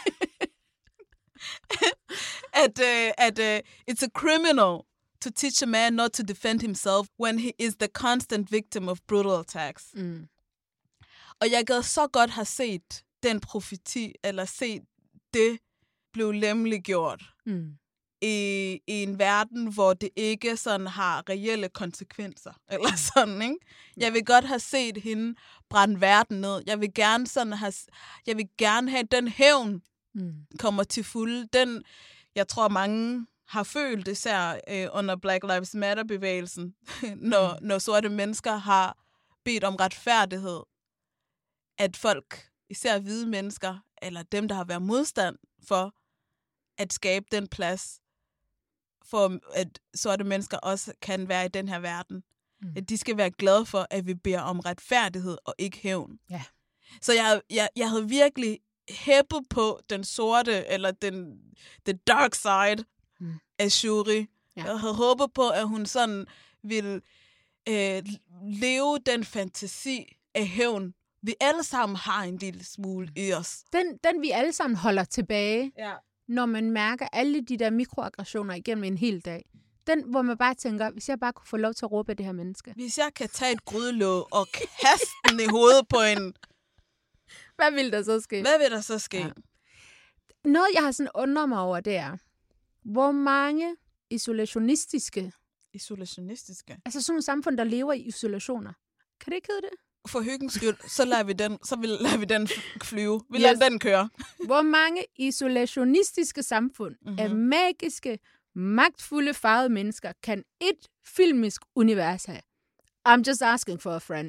Speaker 5: at it's a criminal to teach a man not to defend himself when he is the constant victim of brutal attacks. Og jeg gad så godt have set den profeti, eller set det blev lemmeliggjort i en verden, hvor det ikke sådan har reelle konsekvenser, eller sådan, ikke? Jeg vil godt have set hende brænde verden ned. Jeg vil gerne have den hævn kommer til fulde. Den, jeg tror mange har følt, især under Black Lives Matter-bevægelsen, når sorte mennesker har bedt om retfærdighed, at folk, især hvide mennesker, eller dem, der har været modstand for at skabe den plads, for at sorte mennesker også kan være i den her verden. At de skal være glade for, at vi beder om retfærdighed og ikke hævn.
Speaker 4: Ja.
Speaker 5: Så jeg havde virkelig hæppet på den sorte, eller the dark side af Shuri. Ja. Jeg havde håbet på, at hun sådan ville leve den fantasi af hævn, vi alle sammen har en lille smule i os.
Speaker 4: Den vi alle sammen holder tilbage, når man mærker alle de der mikroaggressioner igennem en hel dag. Den, hvor man bare tænker, hvis jeg bare kunne få lov til at råbe af det her menneske.
Speaker 5: Hvis jeg kan tage et grydelåg og kaste den i hovedet på en...
Speaker 4: Hvad vil der så ske?
Speaker 5: Hvad vil der så ske? Ja.
Speaker 4: Noget, jeg har sådan undret mig over, det er, hvor mange isolationistiske... Altså sådan nogle samfund, der lever i isolationer. Kan det ikke hedde det?
Speaker 5: For hyggens skyld, så lader vi den flyve. Vi lader den køre.
Speaker 4: Hvor mange isolationistiske samfund af magiske, magtfulde, farvede mennesker kan et filmisk univers have? I'm just asking for a friend.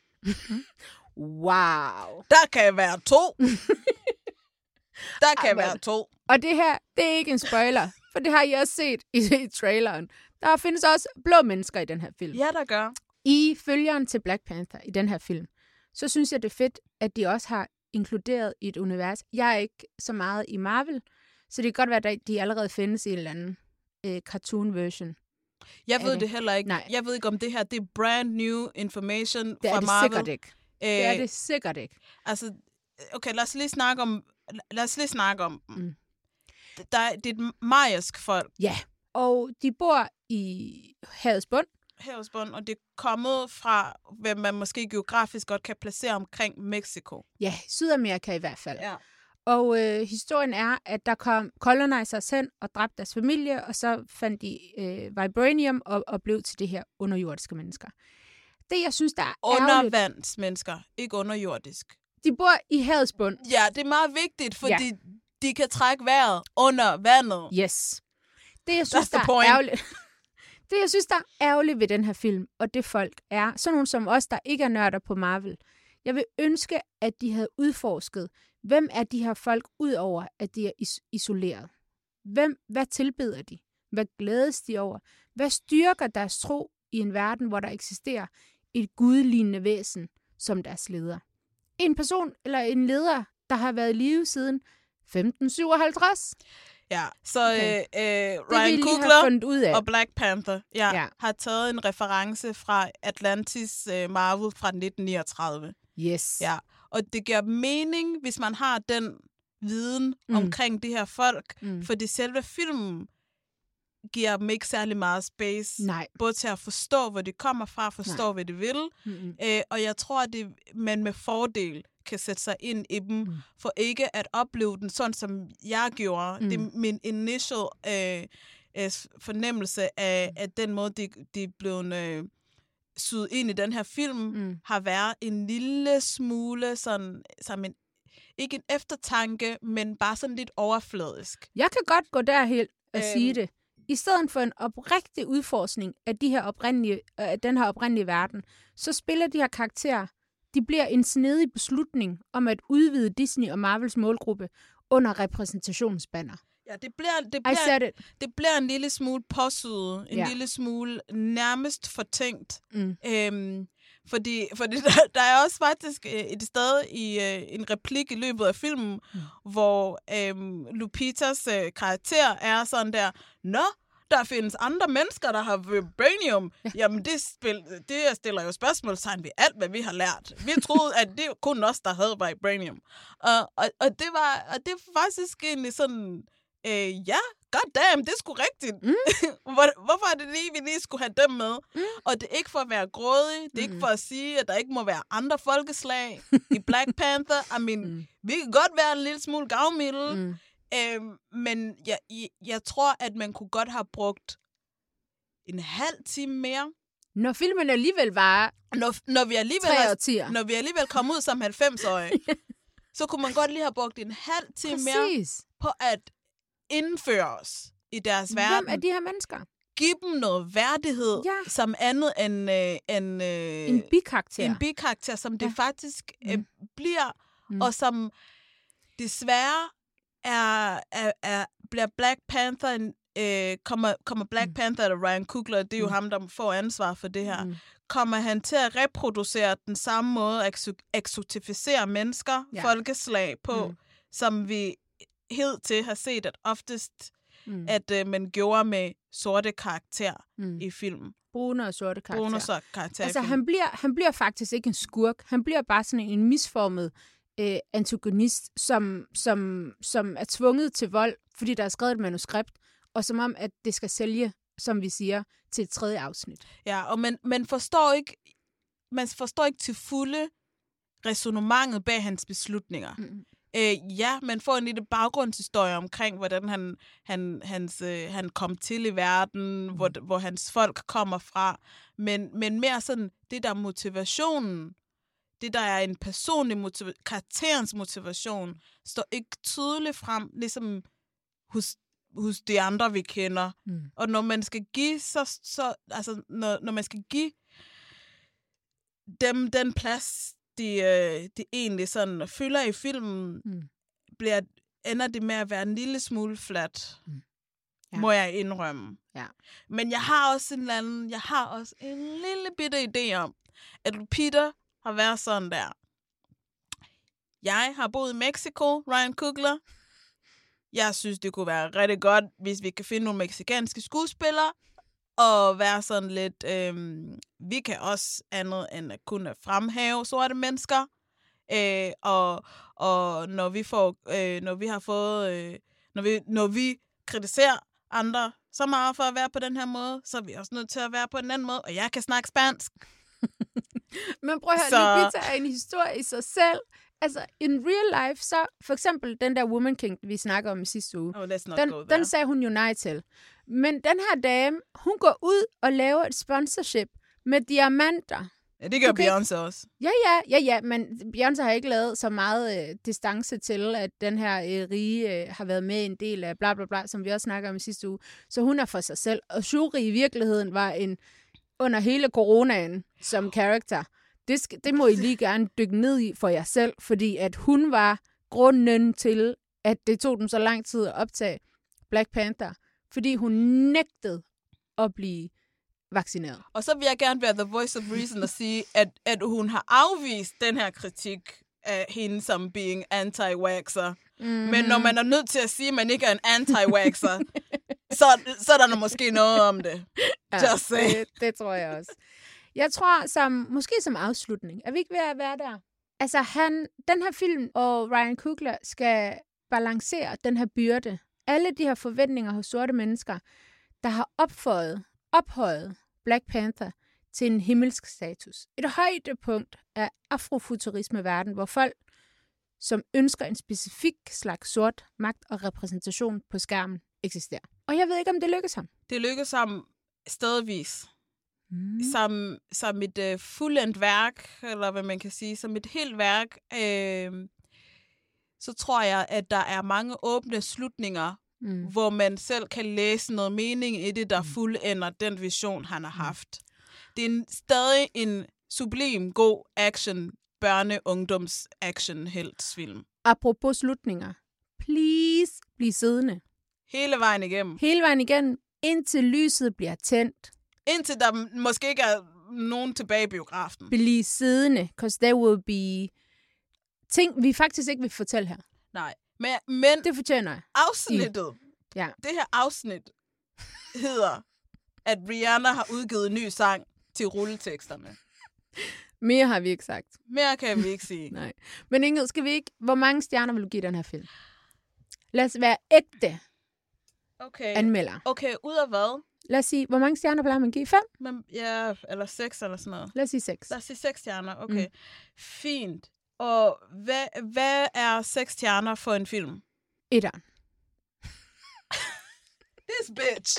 Speaker 4: Wow.
Speaker 5: Der kan være 2. Der kan være 2.
Speaker 4: Og det her, det er ikke en spoiler, for det har I også set i traileren. Der findes også blå mennesker i den her film.
Speaker 5: Ja, der gør.
Speaker 4: I følgeren til Black Panther i den her film, så synes jeg, det er fedt, at de også har inkluderet i et univers. Jeg er ikke så meget i Marvel, så det kan godt være, at de allerede findes i en eller anden cartoon version.
Speaker 5: Jeg ved det heller ikke. Nej. Jeg ved ikke, om det her det er brand new information
Speaker 4: det
Speaker 5: fra Marvel.
Speaker 4: Sikkert ikke. Det er det sikkert ikke.
Speaker 5: Altså, okay, lad os lige snakke om dem. Det er et majersk folk.
Speaker 4: Ja, og de bor i havets bund.
Speaker 5: Og det er kommet fra, hvad man måske geografisk godt kan placere omkring Mexico.
Speaker 4: Ja, Sydamerika i hvert fald. Ja. Og historien er, at der kom colonizers hen og dræbte deres familie, og så fandt de vibranium og blev til det her underjordiske mennesker. Det, jeg synes, der er
Speaker 5: undervandsmennesker, ikke underjordisk.
Speaker 4: De bor i havets bund.
Speaker 5: Ja, det er meget vigtigt, fordi de kan trække vejret under vandet.
Speaker 4: Yes. Det, jeg synes, der er ærgerligt. Det, jeg synes, der er ærgerligt ved den her film, og det folk er, sådan nogle som os, der ikke er nørder på Marvel. Jeg vil ønske, at de havde udforsket, hvem er de her folk, udover at de er isoleret? Hvad tilbeder de? Hvad glædes de over? Hvad styrker deres tro i en verden, hvor der eksisterer et gudlignende væsen som deres leder? En person eller en leder, der har været i live siden 1557?
Speaker 5: Ja, så Ryan Coogler og Black Panther har taget en reference fra Atlantis Marvel fra 1939.
Speaker 4: Yes.
Speaker 5: Ja, og det giver mening, hvis man har den viden omkring de her folk, fordi selve filmen giver dem ikke særlig meget space, både til at forstå, hvor de kommer fra, forstå, hvad de vil, og jeg tror, at man med fordel kan sætte sig ind i dem, for ikke at opleve den sådan, som jeg gjorde. Det er min initial fornemmelse af den måde, de blev syet ind i den her film, har været en lille smule sådan, som en, ikke en eftertanke, men bare sådan lidt overfladisk.
Speaker 4: Jeg kan godt gå derhen og sige det. I stedet for en oprigtig udforskning af den her oprindelige verden, så spiller de her karakterer, de bliver en snedig beslutning om at udvide Disney og Marvels målgruppe under repræsentationsbanner.
Speaker 5: Ja, det bliver en lille smule påsyet, en lille smule nærmest fortænkt. Fordi der er også faktisk et sted i en replik i løbet af filmen, hvor Lupitas karakter er sådan der, der findes andre mennesker, der har vibranium. Jamen, det stiller jo spørgsmålstegn ved alt, hvad vi har lært. Vi troede, at det kun os, der havde vibranium. Og det var faktisk egentlig sådan, goddamn, det er sgu rigtigt. Hvorfor er det vi lige skulle have dem med? Og det er ikke for at være grådig, det er ikke for at sige, at der ikke må være andre folkeslag i Black Panther. Vi kan godt være en lille smule gavmilde, men jeg tror, at man kunne godt have brugt en halv time mere.
Speaker 4: Når filmen alligevel var
Speaker 5: når vi alligevel kom ud som 90-årige, så kunne man godt lige have brugt en halv time mere på at indføre os i deres verden.
Speaker 4: Hvem er de her mennesker?
Speaker 5: Giv dem noget værdighed, som andet end
Speaker 4: en bikarakter.
Speaker 5: En bikarakter, som det faktisk bliver, og som desværre bliver Black Panther kommer Black Panther eller Ryan Coogler, det er jo ham, der får ansvar for det her, kommer han til at reproducere den samme måde, eksotificere mennesker, folkeslag på, som vi hidtil har set, at oftest, at man gjorde med sorte karakterer i filmen.
Speaker 4: Brune og sorte karakterer.
Speaker 5: Brune og sorte karakterer.
Speaker 4: Altså, han bliver faktisk ikke en skurk. Han bliver bare sådan en misformet antagonist, som er tvunget til vold, fordi der er skrevet et manuskript, og som om, at det skal sælge, som vi siger, til et 3. afsnit.
Speaker 5: Ja, og man forstår ikke til fulde resonemanget bag hans beslutninger. Ja, man får en lille baggrundshistorie omkring, hvordan han kom til i verden, hvor hans folk kommer fra. Men mere sådan, det der motivationen, det der er en personlig karakterens motivation, står ikke tydeligt frem, ligesom hos de andre, vi kender. Og når man skal give, altså, når man skal give dem den plads, de egentlig sådan fylder i filmen, ender det med at være en lille smule flat, må jeg indrømme.
Speaker 4: Ja.
Speaker 5: Men jeg har også en lille bitte idé om, at Peter har været sådan der. Jeg har boet i Mexico, Ryan Coogler. Jeg synes, det kunne være rigtig godt, hvis vi kan finde nogle mexicanske skuespillere, og være sådan lidt, vi kan også andet end at kunne fremhæve sorte mennesker. Og når vi kritiserer andre så meget for at være på den her måde, så er vi også nødt til at være på en anden måde, og jeg kan snakke spansk.
Speaker 4: Men prøv at høre, Lupita er en historie i sig selv. Altså, in real life, så for eksempel den der Woman King, vi snakker om i sidste uge, den sagde hun jo nej til. Men den her dame, hun går ud og laver et sponsorship med diamanter.
Speaker 5: Ja, det gør Beyoncé også.
Speaker 4: Ja, men Beyoncé har ikke lavet så meget distance til, at den her rige har været med en del af bla bla bla, som vi også snakker om i sidste uge. Så hun er for sig selv. Og Shuri i virkeligheden var under hele coronaen som karakter. Det må I lige gerne dykke ned i for jer selv, fordi at hun var grunden til, at det tog dem så lang tid at optage Black Panther, fordi hun nægtede at blive vaccineret.
Speaker 5: Og så vil jeg gerne være the voice of reason og sige, at hun har afvist den her kritik af hende som being anti-waxer. Men når man er nødt til at sige, at man ikke er en anti-waxer, så er der måske noget om det. Just say.
Speaker 4: Det tror jeg også. Jeg tror, måske som afslutning, er vi ikke ved at være der? Altså, den her film og Ryan Coogler skal balancere den her byrde. Alle de her forventninger hos sorte mennesker, der har ophøjet Black Panther til en himmelsk status. Et højdepunkt af afrofuturisme-verden, hvor folk, som ønsker en specifik slags sort magt og repræsentation på skærmen, eksisterer. Og jeg ved ikke, om det lykkes ham.
Speaker 5: Det lykkes ham stedvis. Som et fuldendt værk, eller hvad man kan sige, som et helt værk, så tror jeg, at der er mange åbne slutninger, hvor man selv kan læse noget mening i det, der fuldender den vision, han har haft. Det er stadig en sublim, god action, børne-ungdoms-action-heltsfilm.
Speaker 4: Apropos slutninger. Please, bliv siddende.
Speaker 5: Hele vejen igennem.
Speaker 4: Indtil lyset bliver tændt.
Speaker 5: Indtil der måske ikke er nogen tilbage i biografen.
Speaker 4: Bliv siddende, because there will be ting, vi faktisk ikke vil fortælle her.
Speaker 5: Nej, men
Speaker 4: det fortjener jeg.
Speaker 5: Afsnittet.
Speaker 4: Ja.
Speaker 5: Det her afsnit hedder, at Rihanna har udgivet en ny sang til rulleteksterne.
Speaker 4: Mere har vi ikke sagt.
Speaker 5: Mere kan vi ikke sige.
Speaker 4: Nej. Men Ingrid, skal vi ikke... Hvor mange stjerner vil du give den her film? Lad os være ægte anmelder.
Speaker 5: Okay, ud af hvad?
Speaker 4: Lad os sige, hvor mange stjerner plejer man give? 5?
Speaker 5: Ja, eller 6 eller sådan noget.
Speaker 4: Lad os sige 6.
Speaker 5: Lad os sige 6 stjerner, okay. Fint. Og hvad er 6 stjerner for en film?
Speaker 4: 1'eren.
Speaker 5: This bitch.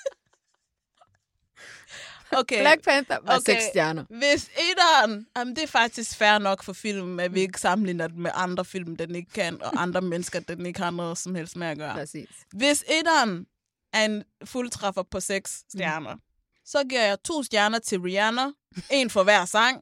Speaker 5: Okay.
Speaker 4: Black Panther var 6 stjerner.
Speaker 5: Hvis 1'eren, det er faktisk fair nok for filmen, at vi ikke sammenligner den med andre film, den ikke kan, og andre mennesker, den ikke har noget som helst med at gøre.
Speaker 4: Præcis.
Speaker 5: Hvis 1'eren er en fuldtræffer på 6 stjerner, så giver jeg 2 stjerner til Rihanna, 1 for hver sang.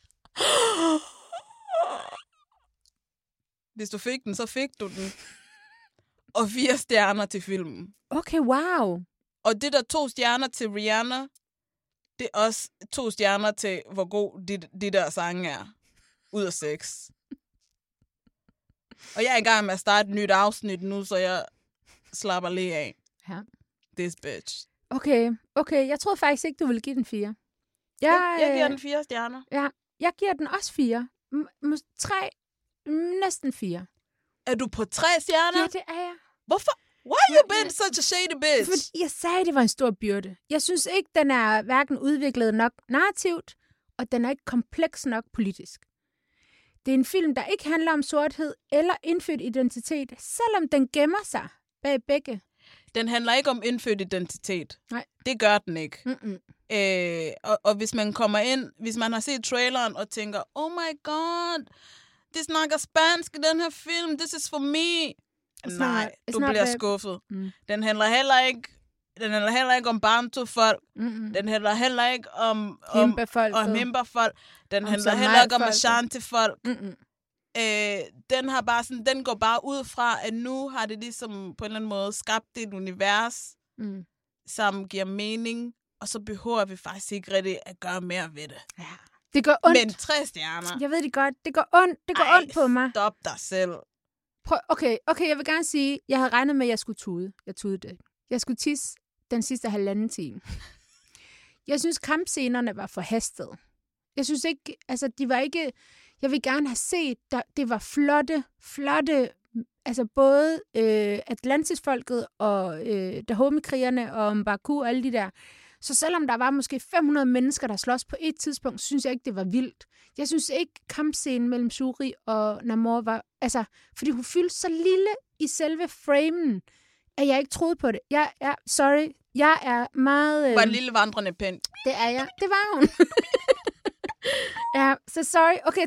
Speaker 5: Hvis du fik den, så fik du den. Og 4 stjerner til filmen.
Speaker 4: Okay, wow.
Speaker 5: Og det der 2 stjerner til Rihanna, det er også 2 stjerner til, hvor god de der sange er. Ud af 6. Og jeg er i gang med at starte et nyt afsnit nu, så jeg slapper lige af.
Speaker 4: Ja.
Speaker 5: This bitch.
Speaker 4: Okay. Jeg troede faktisk ikke, du ville give den 4.
Speaker 5: Jeg giver den 4 stjerner.
Speaker 4: Ja, jeg giver den også 4. 3, næsten 4.
Speaker 5: Er du på 3 stjerner?
Speaker 4: Ja, det er jeg.
Speaker 5: Hvorfor? Why you been such a shady bitch?
Speaker 4: Fordi jeg sagde, det var en stor byrde. Jeg synes ikke, den er hverken udviklet nok narrativt, og den er ikke kompleks nok politisk. Det er en film, der ikke handler om sorthed eller indfødt identitet, selvom den gemmer sig bag begge.
Speaker 5: Den handler ikke om indfødt identitet.
Speaker 4: Nej.
Speaker 5: Det gør den ikke. Og hvis man kommer ind, hvis man har set traileren og tænker, oh my god, de snakker spansk i den her film, this is for me. Nej, du bliver skuffet. Den handler heller ikke om Bantu-folk. Den handler heller ikke om Himba-folk. Den handler heller ikke om Ashanti-folk. Den går bare ud fra, at nu har det ligesom på en eller anden måde skabt et univers, som giver mening, og så behøver vi faktisk ikke rigtig at gøre mere ved det.
Speaker 4: Ja. Det gør ondt.
Speaker 5: Men 3 stjerner.
Speaker 4: Jeg ved det godt. Det gør ondt. Det gør ondt på mig.
Speaker 5: Stop dig selv.
Speaker 4: Prøv, okay, jeg vil gerne sige, jeg havde regnet med, at jeg skulle tude. Jeg tudede det. Jeg skulle tisse den sidste 1,5 time. Jeg synes, kampscenerne var forhastet. Jeg synes ikke, altså de var ikke... Jeg vil gerne have set, det var flotte, altså både Atlantis-folket og Dahomey-krigerne og M'Baku og alle de der. Så selvom der var måske 500 mennesker, der slås på et tidspunkt, synes jeg ikke, det var vildt. Jeg synes ikke, kampscenen mellem Shuri og Namor var... Altså, fordi hun fyldte så lille i selve framen, at jeg ikke troede på det. Jeg er meget...
Speaker 5: Var en lille vandrende pind.
Speaker 4: Det er jeg. Det var hun. Ja, så sorry. Okay,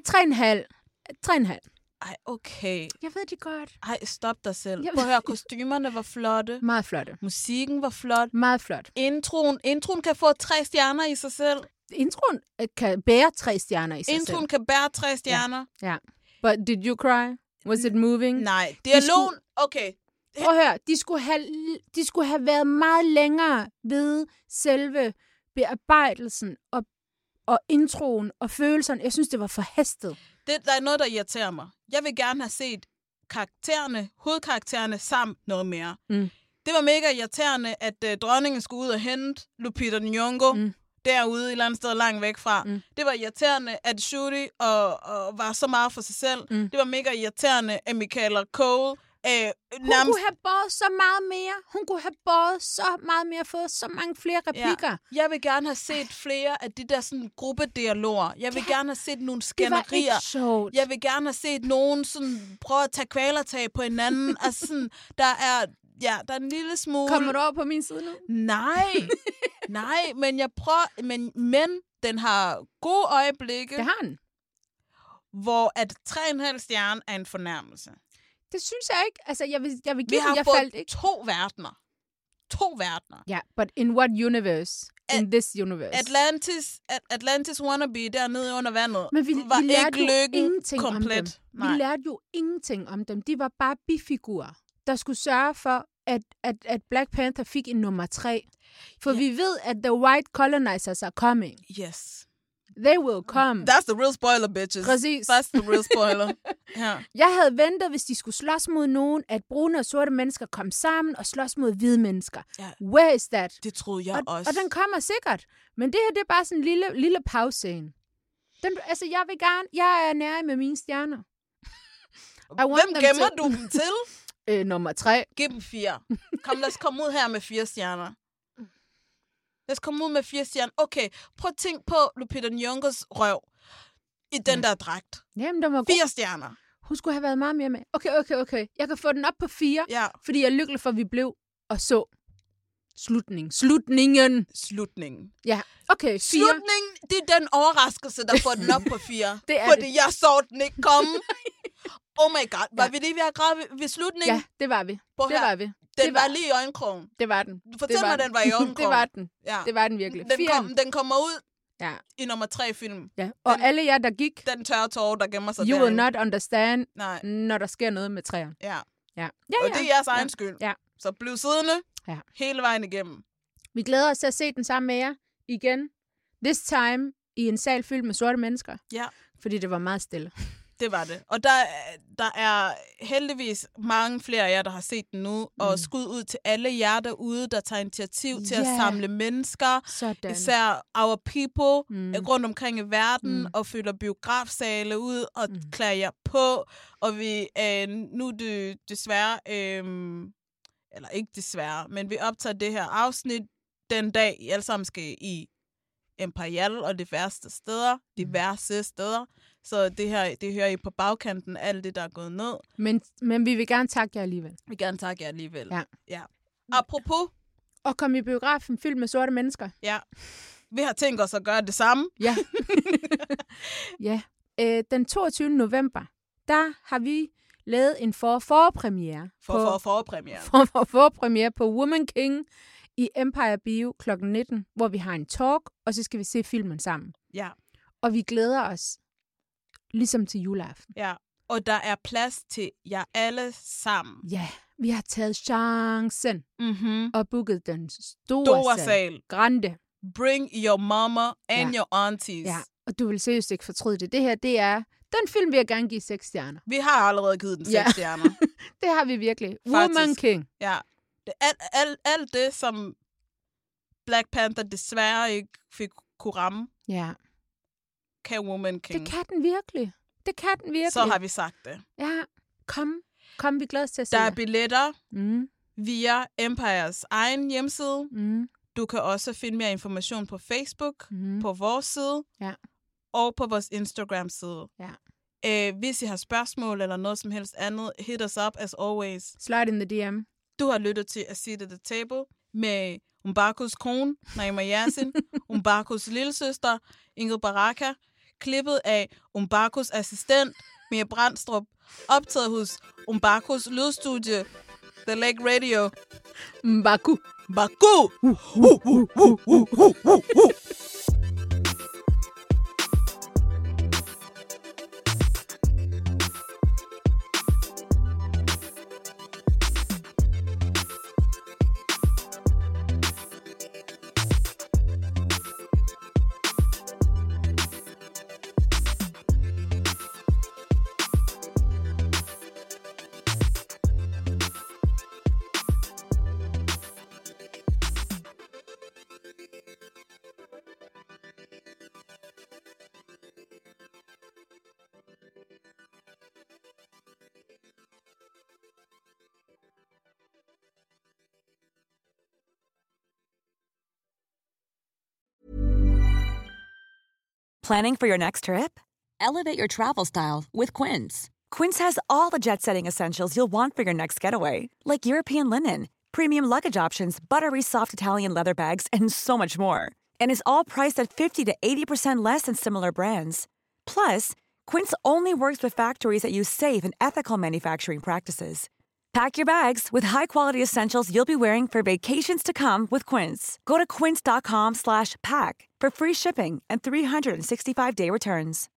Speaker 4: 3,5.
Speaker 5: Ej, okay.
Speaker 4: Jeg ved det godt.
Speaker 5: Ej, stop dig selv. Prøv at høre, kostymerne var flotte.
Speaker 4: Meget flotte.
Speaker 5: Musikken var flot.
Speaker 4: Meget flot.
Speaker 5: Introen kan få 3 stjerner i sig selv.
Speaker 4: Introen kan bære 3 stjerner i sig selv.
Speaker 5: Introen kan bære 3 stjerner.
Speaker 4: Ja. But did you cry? Was it moving?
Speaker 5: Nej, dialogen... Okay.
Speaker 4: Prøv at høre, de skulle have været meget længere ved selve bearbejdelsen og introen og følelserne. Jeg synes, det var forhastet.
Speaker 5: Der er noget, der irriterer mig. Jeg vil gerne have set hovedkaraktererne sammen noget mere. Det var mega irriterende, at dronningen skulle ud og hente Lupita Nyong'o derude et eller andet sted langt væk fra. Det var irriterende, at Shuri og var så meget for sig selv. Det var mega irriterende, at Michaela Cole...
Speaker 4: Hun kunne have båret så meget mere. Hun kunne have båret så meget mere, fået så mange flere replikker.
Speaker 5: Ja. Jeg vil gerne have set flere af de der sådan gruppedialoger. Jeg vil gerne have set nogle skænderier. Jeg vil gerne have set nogen sådan prøve at tage kvælertag på hinanden. Altså sådan, der er en lille smule...
Speaker 4: Kommer du over på min side nu?
Speaker 5: Nej, men jeg prøver... Men den har gode øjeblikke.
Speaker 4: Det har den.
Speaker 5: Hvor at 3,5 stjerne er en fornærmelse.
Speaker 4: Det synes jeg ikke. Altså, jeg vil give
Speaker 5: Vi har fået 2 verdener. 2 verdener.
Speaker 4: Ja, but in what universe? In this universe.
Speaker 5: Atlantis wannabe dernede under vandet.
Speaker 4: Men vi lærte jo ingenting
Speaker 5: komplet.
Speaker 4: om dem. Vi lærte jo ingenting om dem. De var bare bifigurer, der skulle sørge for, at Black Panther fik en nummer 3. For vi ved, at the white colonizers are coming.
Speaker 5: Yes.
Speaker 4: They will come.
Speaker 5: That's the real spoiler, bitches.
Speaker 4: Præcis.
Speaker 5: That's the real spoiler. Ja.
Speaker 4: Jeg havde ventet, hvis de skulle slås mod nogen, at brune og sorte mennesker kom sammen og slås mod hvide mennesker.
Speaker 5: Ja.
Speaker 4: Where is that?
Speaker 5: Det troede jeg også.
Speaker 4: Og den kommer sikkert. Men det her, det er bare sådan en lille pausescene. Altså, jeg er nær med mine stjerner.
Speaker 5: Hvem gemmer du dem til?
Speaker 4: Nummer 3.
Speaker 5: Giv dem 4. Kom, lad os komme ud her med 4 stjerner. Lad os komme ud med 4 stjerner. Okay, prøv at tænke på Lupita Nyong'os røv i den der dragt.
Speaker 4: Jamen, der var
Speaker 5: 4 stjerner.
Speaker 4: Hun skulle have været meget mere med. Okay. Jeg kan få den op på 4, fordi jeg er lykkelig for, at vi blev og så slutningen. Ja, okay, 4.
Speaker 5: Slutningen, det er den overraskelse, der får den op på 4.
Speaker 4: Fordi
Speaker 5: jeg så den ikke komme. Oh my god, var vi lige ved at græde ved slutningen?
Speaker 4: Ja, det var vi.
Speaker 5: Den var lige i øjenkrogen.
Speaker 4: Det var den.
Speaker 5: Fortæl mig, den var i øjenkrogen.
Speaker 4: Det var den. Ja. Det var den virkelig.
Speaker 5: Den kommer ud i nummer 3 film.
Speaker 4: Ja. Og alle jer, der gik...
Speaker 5: Den tørre tårer, der gemmer sig
Speaker 4: You will not understand, når der sker noget med træer.
Speaker 5: Ja. Og det er jeres egen skyld.
Speaker 4: Ja.
Speaker 5: Så bliv siddende hele vejen igennem.
Speaker 4: Vi glæder os til at se den sammen med jer igen. This time i en sal fyldt med sorte mennesker.
Speaker 5: Ja.
Speaker 4: Fordi det var meget stille.
Speaker 5: det var det. Og der er heldigvis mange flere af jer, der har set den nu, og skud ud til alle jer derude, der tager initiativ til at samle mennesker,
Speaker 4: sådan.
Speaker 5: Især our people rundt omkring i verden, og fylder biografsale ud, og klæder jer på, og vi nu desværre, eller ikke desværre, men vi optager det her afsnit den dag, I alle sammen skal i Imperial og diverse steder. Så det hører I på bagkanten, alt det, der er gået ned.
Speaker 4: Men vi vil gerne takke jer alligevel.
Speaker 5: Vi vil gerne takke jer alligevel.
Speaker 4: Ja.
Speaker 5: Apropos.
Speaker 4: Og komme i biografen fyldt med sorte mennesker.
Speaker 5: Ja. Vi har tænkt os at gøre det samme.
Speaker 4: Ja. Ja. Den 22. november, der har vi lavet en forpremiere. Forpremiere på Woman King i Empire Bio kl. 19, hvor vi har en talk, og så skal vi se filmen sammen.
Speaker 5: Ja.
Speaker 4: Og vi glæder os ligesom til juleaften.
Speaker 5: Ja, og der er plads til jer alle sammen.
Speaker 4: Ja, vi har taget chancen og booket den store sal. Grande.
Speaker 5: Bring your mama and your aunties.
Speaker 4: Ja, og du vil seriøst ikke fortryde det. Det her, det er den film, vi har gerne give 6 stjerner.
Speaker 5: Vi har allerede givet den 6 stjerner.
Speaker 4: Det har vi virkelig. Woman King.
Speaker 5: Ja. Alt det, som Black Panther desværre ikke fik kunne ramme, kan Woman King.
Speaker 4: Det kan den virkelig.
Speaker 5: Så har vi sagt det.
Speaker 4: Ja, kom, vi glæder os til at se
Speaker 5: der er billetter via Empires egen hjemmeside. Du kan også finde mere information på Facebook, på vores side, og på vores Instagram-side.
Speaker 4: Ja.
Speaker 5: Hvis I har spørgsmål eller noget som helst andet, hit us up as always.
Speaker 4: Slide in the DM.
Speaker 5: Du har lyttet til A Seat at the Table med Mbakos kone, Naima Yasin, Mbakos lillesøster, Ingrid Baraka, klippet af Mbakos assistent, Mia Brandstrup, optaget hos Mbakos lydstudie, The Lake Radio.
Speaker 4: Mbaku.
Speaker 11: Planning for your next trip? Elevate your travel style with Quince. Quince has all the jet-setting essentials you'll want for your next getaway, like European linen, premium luggage options, buttery soft Italian leather bags, and so much more. And is all priced at 50 to 80% less than similar brands. Plus, Quince only works with factories that use safe and ethical manufacturing practices. Pack your bags with high-quality essentials you'll be wearing for vacations to come with Quince. Go to quince.com/pack for free shipping and 365-day returns.